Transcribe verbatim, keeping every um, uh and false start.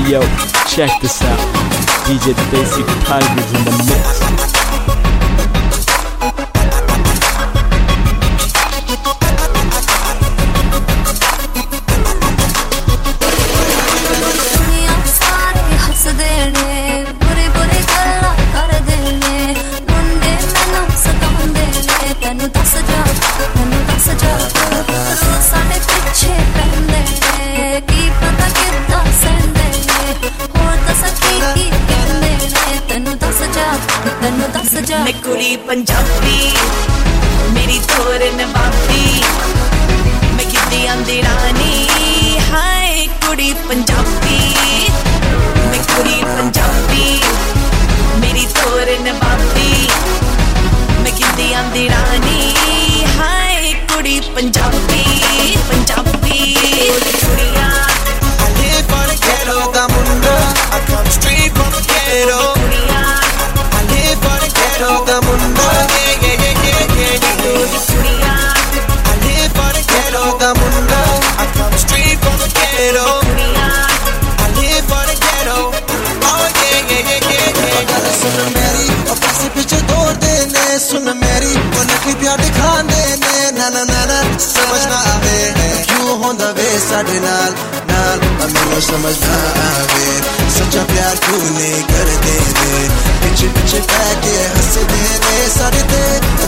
Yo, check this out. D J Basic Tigers in the mix. मैं कुड़ी पंजाबी मेरी तोर नवाबी मैं कितनी आंदी रानी हाय कुड़ी पंजाबी मैं कुड़ी पंजाबी मेरी तोर नवाबी मैं कितनी आंदी रानी हाय कुड़ी पंजाबी पंजाबी कुड़िया I live for the ghetto da mundo I come straight from the ghetto the mundo, yeah, yeah, yeah, yeah, yeah, yeah. I live for the ghetto, the mundo. I come straight from the ghetto. I live for the ghetto. Oh yeah, yeah, yeah, yeah, yeah. सुन मेरी और पैसे पीछे दौड़ देने सुन मेरी वो नकली प्यार दिखाने ने ना ना ना ना समझ ना आवे क्यों होंदा वे साडे नाल नाल मैनू समझ ना आवे सच्चा प्यार क्यों नहीं कर दे पीछे पीछे बैठ के हंस दे सारे ते